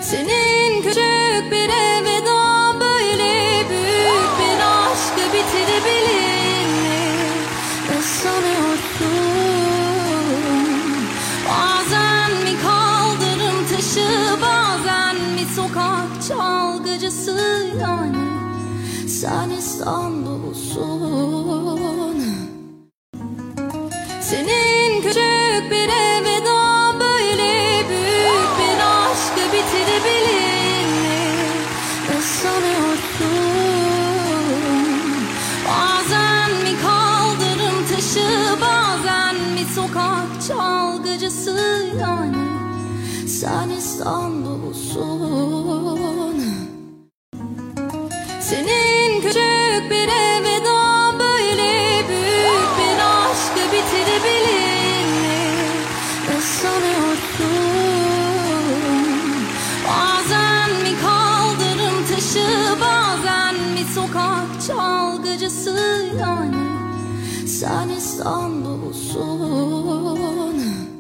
Senin küçük bir elveda böyle büyük bir aşkı bitirebilir mi? Ne sanıyorsun? Bazen mi kaldırım taşı, bazen mi sokak çalgıcısı, yani sen İstanbul'sun. Senin küçük bir elveda böyle büyük bir aşkı bitirebilir mi? Ne sanıyorsun? Bazen mi kaldırım taşı, bazen mi sokak çalgıcısı, yani sen İstanbul'sun. Senin küçük bir elveda böyle büyük bir aşkı bitirebilir mi? Ne sanıyorsun? Bazen mi kaldırım taşı, bazen mi sokak çalgıcısı, yani sen İstanbul'sun.